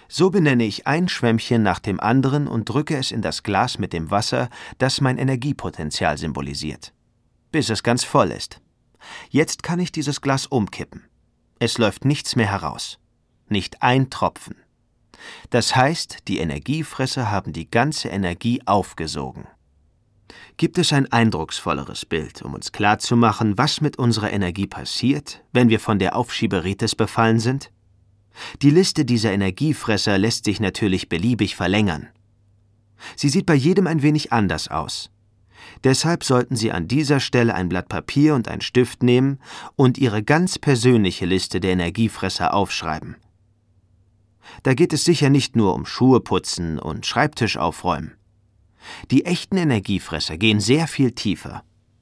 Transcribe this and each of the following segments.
So benenne ich ein Schwämmchen nach dem anderen und drücke es in das Glas mit dem Wasser, das mein Energiepotenzial symbolisiert, bis es ganz voll ist. Jetzt kann ich dieses Glas umkippen. Es läuft nichts mehr heraus. Nicht ein Tropfen. Das heißt, die Energiefresser haben die ganze Energie aufgesogen. Gibt es ein eindrucksvolleres Bild, um uns klarzumachen, was mit unserer Energie passiert, wenn wir von der Aufschieberitis befallen sind? Die Liste dieser Energiefresser lässt sich natürlich beliebig verlängern. Sie sieht bei jedem ein wenig anders aus. Deshalb sollten Sie an dieser Stelle ein Blatt Papier und einen Stift nehmen und Ihre ganz persönliche Liste der Energiefresser aufschreiben. Da geht es sicher nicht nur um Schuhe putzen und Schreibtisch aufräumen. Die echten Energiefresser gehen sehr viel tiefer.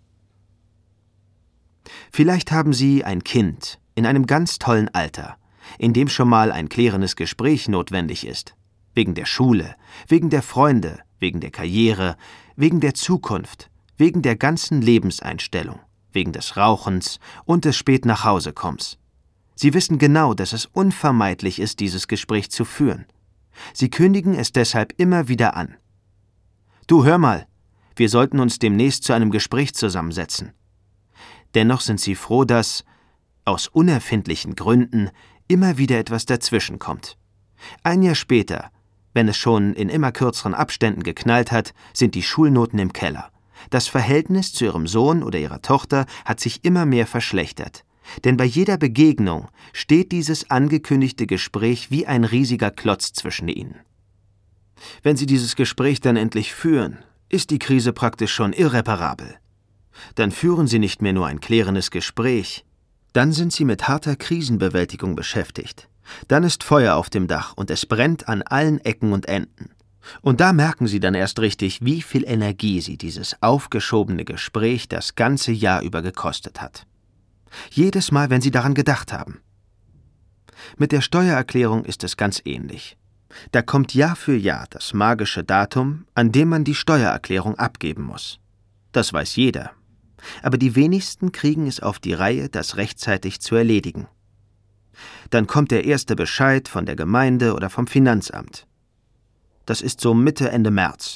Vielleicht haben Sie ein Kind in einem ganz tollen Alter, in dem schon mal ein klärendes Gespräch notwendig ist. Wegen der Schule, wegen der Freunde, wegen der Karriere, wegen der Zukunft, wegen der ganzen Lebenseinstellung, wegen des Rauchens und des Spät-nach-Hause-Kommens. Sie wissen genau, dass es unvermeidlich ist, dieses Gespräch zu führen. Sie kündigen es deshalb immer wieder an. »Du, hör mal, wir sollten uns demnächst zu einem Gespräch zusammensetzen.« Dennoch sind Sie froh, dass, aus unerfindlichen Gründen, immer wieder etwas dazwischenkommt. Ein Jahr später, wenn es schon in immer kürzeren Abständen geknallt hat, sind die Schulnoten im Keller. Das Verhältnis zu Ihrem Sohn oder Ihrer Tochter hat sich immer mehr verschlechtert. Denn bei jeder Begegnung steht dieses angekündigte Gespräch wie ein riesiger Klotz zwischen Ihnen. Wenn Sie dieses Gespräch dann endlich führen, ist die Krise praktisch schon irreparabel. Dann führen Sie nicht mehr nur ein klärendes Gespräch, dann sind Sie mit harter Krisenbewältigung beschäftigt. Dann ist Feuer auf dem Dach und es brennt an allen Ecken und Enden. Und da merken Sie dann erst richtig, wie viel Energie Sie dieses aufgeschobene Gespräch das ganze Jahr über gekostet hat. Jedes Mal, wenn Sie daran gedacht haben. Mit der Steuererklärung ist es ganz ähnlich. Da kommt Jahr für Jahr das magische Datum, an dem man die Steuererklärung abgeben muss. Das weiß jeder. Aber die wenigsten kriegen es auf die Reihe, das rechtzeitig zu erledigen. Dann kommt der erste Bescheid von der Gemeinde oder vom Finanzamt. Das ist so Mitte, Ende März.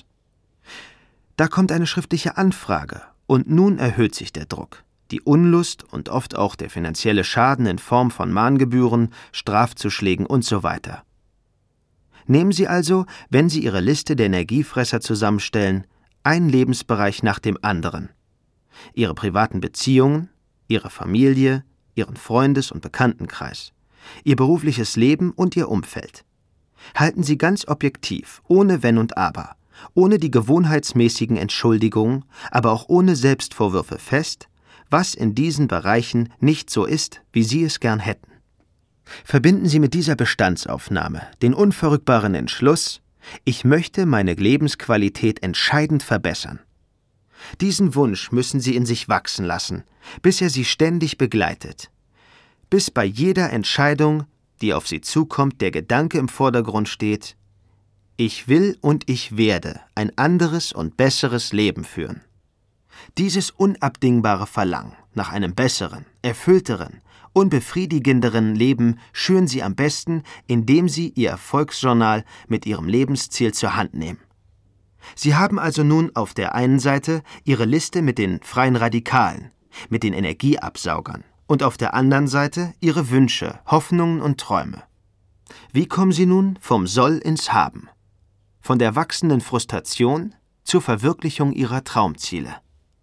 Da kommt eine schriftliche Anfrage und nun erhöht sich der Druck. Die Unlust und oft auch der finanzielle Schaden in Form von Mahngebühren, Strafzuschlägen und so weiter. Nehmen Sie also, wenn Sie Ihre Liste der Energiefresser zusammenstellen, einen Lebensbereich nach dem anderen. Ihre privaten Beziehungen, Ihre Familie, Ihren Freundes- und Bekanntenkreis, Ihr berufliches Leben und Ihr Umfeld. Halten Sie ganz objektiv, ohne Wenn und Aber, ohne die gewohnheitsmäßigen Entschuldigungen, aber auch ohne Selbstvorwürfe fest, was in diesen Bereichen nicht so ist, wie Sie es gern hätten. Verbinden Sie mit dieser Bestandsaufnahme den unverrückbaren Entschluss, ich möchte meine Lebensqualität entscheidend verbessern. Diesen Wunsch müssen Sie in sich wachsen lassen, bis er Sie ständig begleitet. Bis bei jeder Entscheidung, die auf Sie zukommt, der Gedanke im Vordergrund steht, ich will und ich werde ein anderes und besseres Leben führen. Dieses unabdingbare Verlangen nach einem besseren, erfüllteren, unbefriedigenderen Leben schüren Sie am besten, indem Sie Ihr Erfolgsjournal mit Ihrem Lebensziel zur Hand nehmen. Sie haben also nun auf der einen Seite Ihre Liste mit den freien Radikalen, mit den Energieabsaugern und auf der anderen Seite Ihre Wünsche, Hoffnungen und Träume. Wie kommen Sie nun vom Soll ins Haben? Von der wachsenden Frustration zur Verwirklichung Ihrer Traumziele.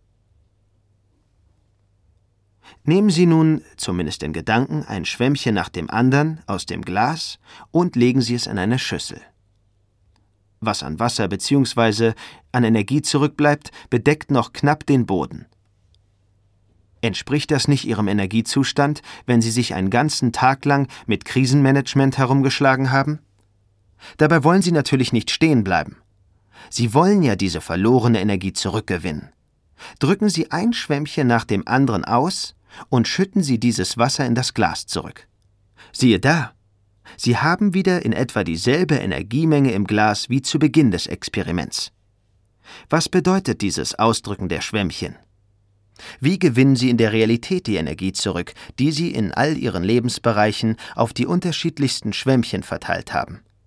Nehmen Sie nun, zumindest in Gedanken, ein Schwämmchen nach dem anderen aus dem Glas und legen Sie es in eine Schüssel. Was an Wasser bzw. an Energie zurückbleibt, bedeckt noch knapp den Boden. Entspricht das nicht Ihrem Energiezustand, wenn Sie sich einen ganzen Tag lang mit Krisenmanagement herumgeschlagen haben? Dabei wollen Sie natürlich nicht stehen bleiben. Sie wollen ja diese verlorene Energie zurückgewinnen. Drücken Sie ein Schwämmchen nach dem anderen aus und schütten Sie dieses Wasser in das Glas zurück. Siehe da! Sie haben wieder in etwa dieselbe Energiemenge im Glas wie zu Beginn des Experiments. Was bedeutet dieses Ausdrücken der Schwämmchen? Wie gewinnen Sie in der Realität die Energie zurück, die Sie in all Ihren Lebensbereichen auf die unterschiedlichsten Schwämmchen verteilt haben?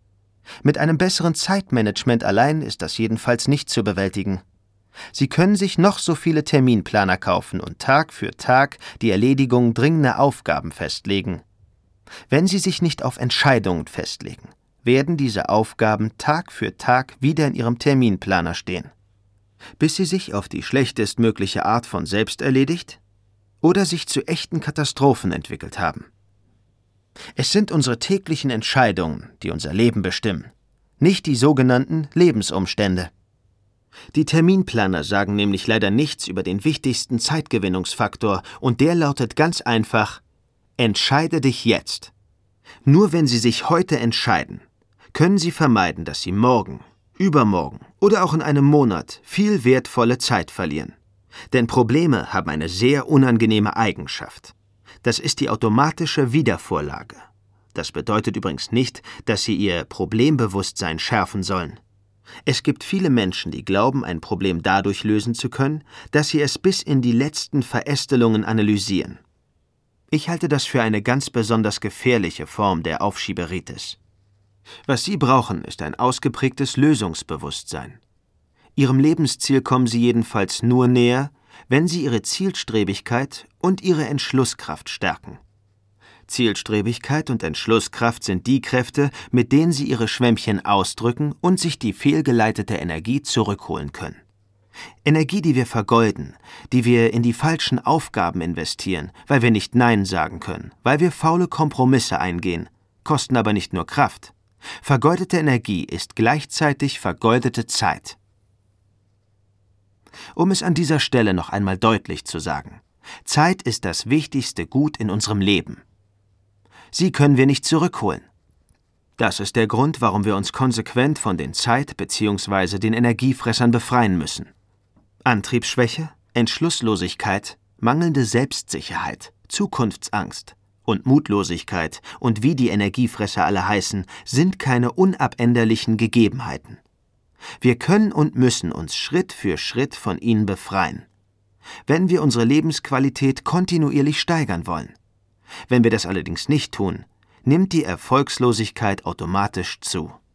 Mit einem besseren Zeitmanagement allein ist das jedenfalls nicht zu bewältigen. Sie können sich noch so viele Terminplaner kaufen und Tag für Tag die Erledigung dringender Aufgaben festlegen. Wenn Sie sich nicht auf Entscheidungen festlegen, werden diese Aufgaben Tag für Tag wieder in Ihrem Terminplaner stehen. Bis sie sich auf die schlechtestmögliche Art von selbst erledigt oder sich zu echten Katastrophen entwickelt haben. Es sind unsere täglichen Entscheidungen, die unser Leben bestimmen, nicht die sogenannten Lebensumstände. Die Terminplaner sagen nämlich leider nichts über den wichtigsten Zeitgewinnungsfaktor und der lautet ganz einfach: Entscheide dich jetzt. Nur wenn Sie sich heute entscheiden, können Sie vermeiden, dass Sie morgen, übermorgen oder auch in einem Monat viel wertvolle Zeit verlieren. Denn Probleme haben eine sehr unangenehme Eigenschaft. Das ist die automatische Wiedervorlage. Das bedeutet übrigens nicht, dass Sie Ihr Problembewusstsein schärfen sollen. Es gibt viele Menschen, die glauben, ein Problem dadurch lösen zu können, dass sie es bis in die letzten Verästelungen analysieren. Ich halte das für eine ganz besonders gefährliche Form der Aufschieberitis. Was Sie brauchen, ist ein ausgeprägtes Lösungsbewusstsein. Ihrem Lebensziel kommen Sie jedenfalls nur näher, wenn Sie Ihre Zielstrebigkeit und Ihre Entschlusskraft stärken. Zielstrebigkeit und Entschlusskraft sind die Kräfte, mit denen Sie Ihre Schwämmchen ausdrücken und sich die fehlgeleitete Energie zurückholen können. Energie, die wir vergeuden, die wir in die falschen Aufgaben investieren, weil wir nicht Nein sagen können, weil wir faule Kompromisse eingehen, kosten aber nicht nur Kraft. Vergeudete Energie ist gleichzeitig vergeudete Zeit. Um es an dieser Stelle noch einmal deutlich zu sagen: Zeit ist das wichtigste Gut in unserem Leben. Sie können wir nicht zurückholen. Das ist der Grund, warum wir uns konsequent von den Zeit- bzw. den Energiefressern befreien müssen. Antriebsschwäche, Entschlusslosigkeit, mangelnde Selbstsicherheit, Zukunftsangst und Mutlosigkeit und wie die Energiefresser alle heißen, sind keine unabänderlichen Gegebenheiten. Wir können und müssen uns Schritt für Schritt von ihnen befreien, wenn wir unsere Lebensqualität kontinuierlich steigern wollen. Wenn wir das allerdings nicht tun, nimmt die Erfolgslosigkeit automatisch zu.